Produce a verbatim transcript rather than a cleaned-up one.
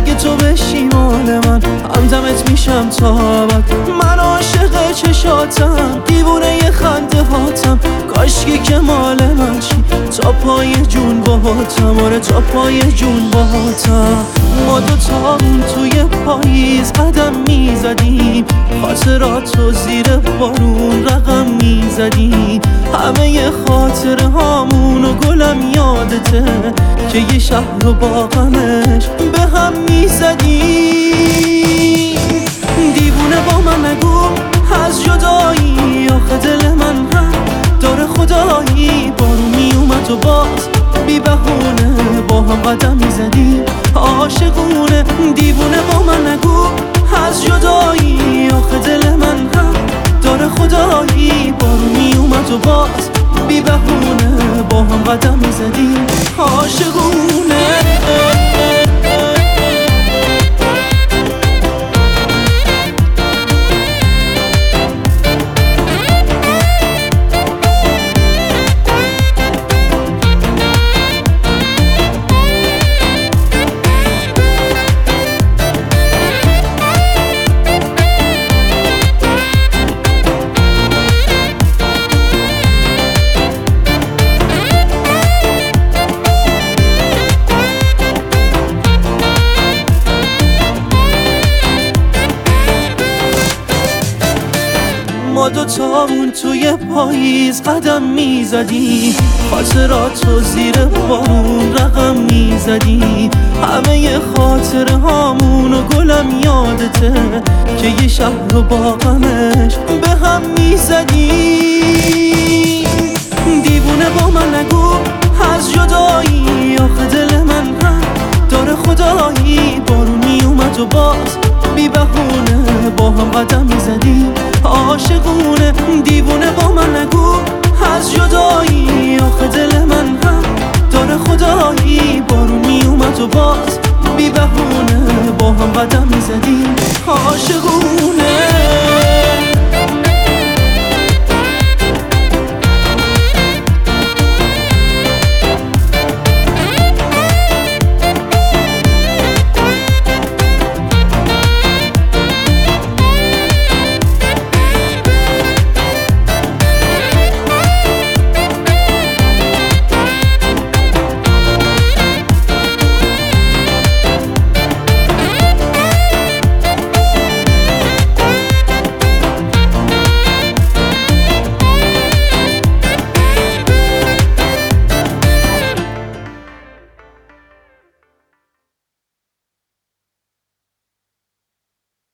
اگه تو بشی مال من همدمت میشم تا ابد. من عاشق چشاتم، دیوونه ی خنده هاتم، کاشکی که مال من چی تا پای جون باهاتم. آره تا پای جون باهاتم. ما دوتا توی پاییز قدم میزدیم، خاطراتو زیر بارون رقم میزدیم. همه ی خاطره هامون و گلم یادته که یه شهر و باغمش به هم میزدیم. دیوونه با من نگو از جدایی، آخه دل من هم داره خدایی. بارون میومد و باز بی بهونه با هم قدم میزدیم عاشقونه. دیوونه با من نگو از جدایی، آخه دل من هم داره خدایی. بارون میومد و باز بی بهونه با هم قدم میزدیم عاشقونه. ما دوتامون توی پاییز قدم میزدیم، خاطراتو زیر بارون رقم میزدیم. همه ی خاطره هامون و گلم یادته که یه شهر و باغمش به هم میزدیم. دیوونه با من نگو از جدایی، آخه دل من هم داره خدایی. بارون میومد و باز بی بهونه با هم قدم میزدیم عاشقونه. دیوونه با من نگو از جدایی، آخه دل من هم داره خدایی. بارون میومد و باز بی بهونه با هم قدم میزدیم عاشقونه.